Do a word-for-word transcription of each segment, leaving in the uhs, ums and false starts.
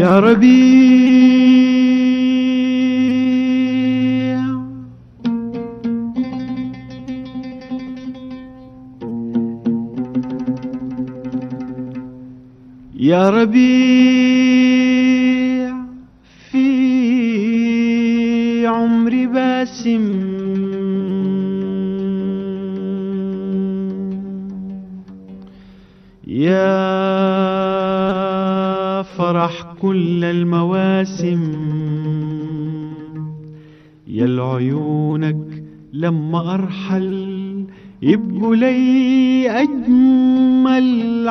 يا ربيع يا ربيع في عمري باسم يا فرح كل المواسم يا العيونك لما أرحل يبقوا لي أجمل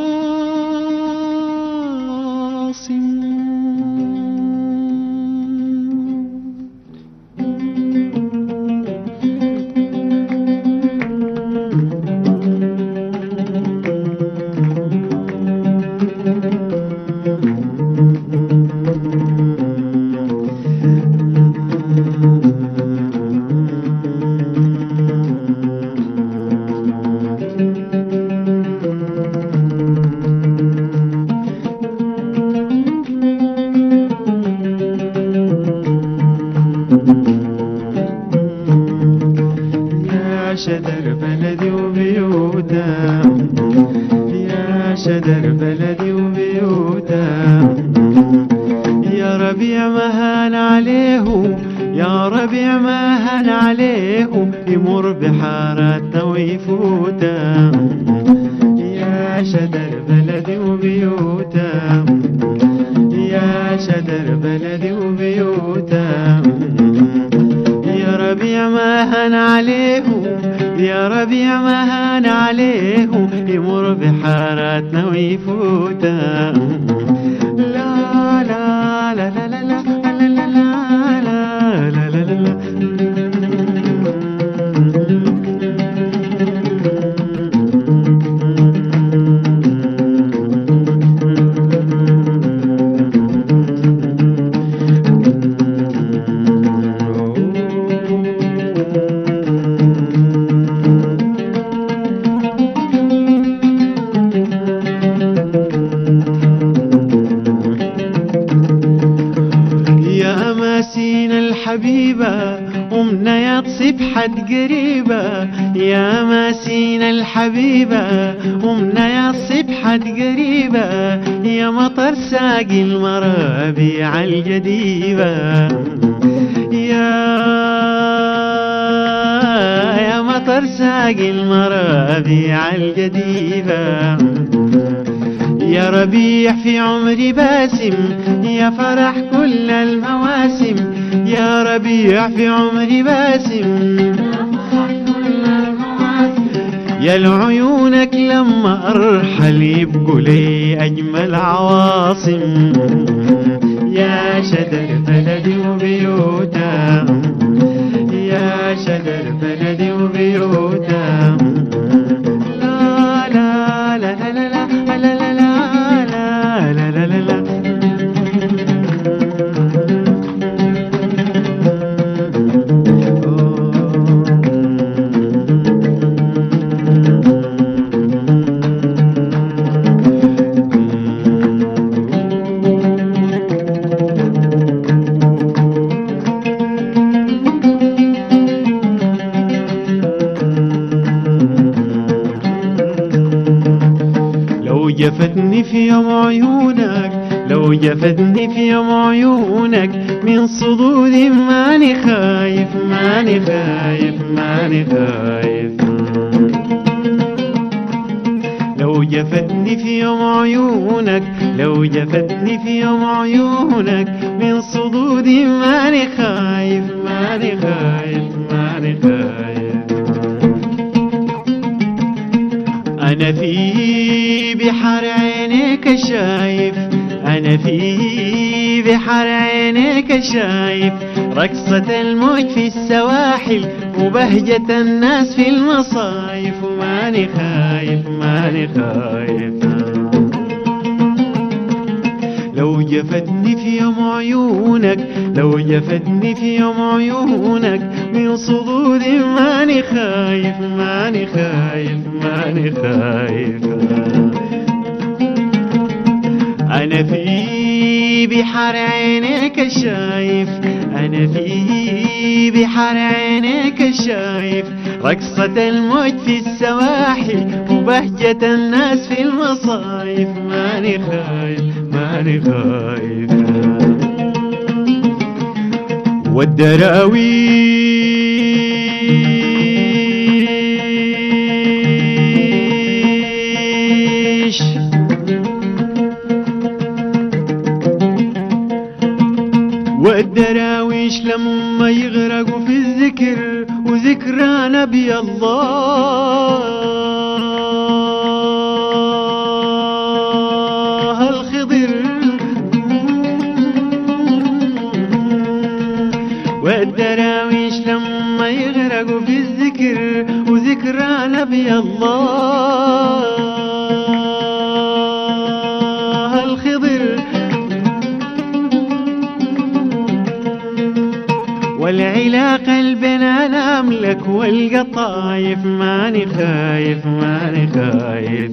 عواصم يا شدر بلدي وبيوتها يا شدر بلدي وبيوتها يا ربيع ما هان عليه يا ربيع ما هان عليه يمر بحاراتنا ويفوتها يا شدر بلدي وبيوتها يا شدر بلدي وبيوتها يا ربيع ما هان عليه يا ربيع ما هان عليه يمر بحاراتنا ويفوتها لا لا لا لا لا لا لا لا لا لا لا لا أماسينا الحبيبة أمنا يا تصيب حد قريبة يا أماسينا الحبيبة أمنا يا تصيب حد قريبة يا مطر ساقي المرابيع الجديبة يا يا مطر ساقي المرابيع الجديبة يا ربيع في عمري باسم يا فرح كل المواسم يا ربيع في عمري باسم يا العيونك لما أرحل يبقوا لي أجمل عواصم يا شدر بلدي وبيوتها يا شدر بلدي وبيوتها لا لا لا لا لا لا لا لا لا لا لا لا لو جفتني في يوم عيونك لو جفتني في يوم عيونك من صدود ماني خايف ماني خايف ماني خايف لو جفتني في يوم عيونك لو جفتني في يوم عيونك من صدود ماني خايف ماني خايف ماني خايف أنا في بحر عينيك شايف أنا في بحر عينيك شايف رقصة الموج في السواحل وبهجة الناس في المصايف وماني خايف ماني خايف لو جفتني في يوم عيونك لو جفتني في يوم عيونك من صدود ماني خايف ماني خايف ماني خايف أنا في بحر عينيك شايف، أنا في بحر عينيك شايف رقصة الموج في السواحل وبهجة الناس في المصايف. ماني خايف ماني خايف. والدراويش والدراويش لما يغرقوا في الذكر وذكرى نبي الله الخضر، والدراويش لما يغرقوا في الذكر وذكرى نبي الله الخضر، والعلاقة البنا نملك والقطايف. ماني خايف ماني خايف.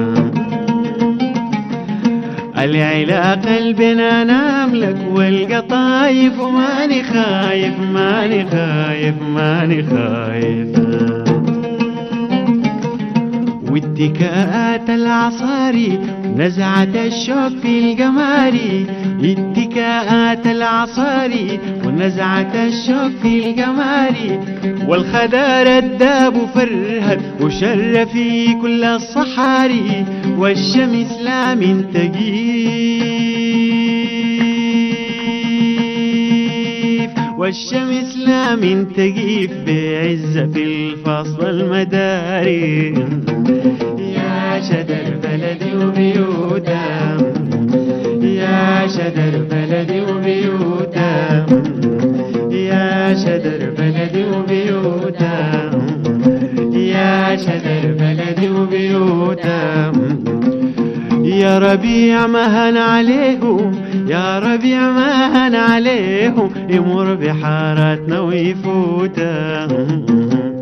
العلاقة البنا نملك والقطايف وماني خايف ماني خايف ماني خايف. واتكاءات العصاري نزعة الشوق في القماري، اتكاءات العصاري ونزعة الشوق في القماري، والخدار الداب فرهد وشر في كل الصحاري، والشمس لا من تقيف والشمس لا من تقيف بعز في الفصل المداري. يا شدر بلدي وبيوتها، يا شدر بلدي وبيوتها، يا شدر بلدي وبيوتها، يا شدر بلدي وبيوتها. يا ربيع ما هن عليهم، يا ربيع ما هن عليهم، يمر بحاراتنا ويفوتها.